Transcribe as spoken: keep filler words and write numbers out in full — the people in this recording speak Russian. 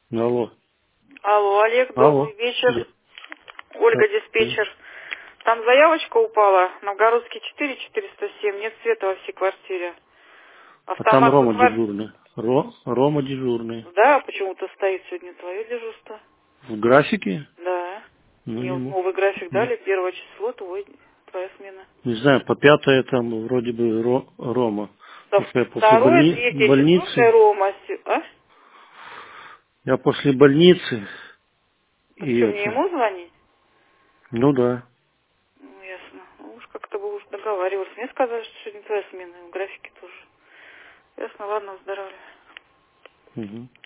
Алло. Алло, Олег, Алло. добрый вечер. Я- Ольга, э, диспетчер. Там заявочка упала. Новгородский четыре, четыреста семь. Нет света во всей квартире. А там Автомат Рома подвар... дежурный. Ро, Рома дежурный. Да, почему-то стоит сегодня твое дежурство. В графике? Да. Ну, Мне не, вот мо- новый график не, дали. Первое число, твой, твоя смена. не знаю, по пятое там вроде бы Ро, Рома. Со Потому что я после второе, больни, третье, четвертое больницы, Рома. Се- А? я после больницы Так и что, мне это, ему звонить? ну да. Ну, ясно. Ну, уж как-то бы уж договаривались. Мне сказали, что сегодня твоя смена. В графике тоже. Ясно, ладно, выздоравливай. Угу.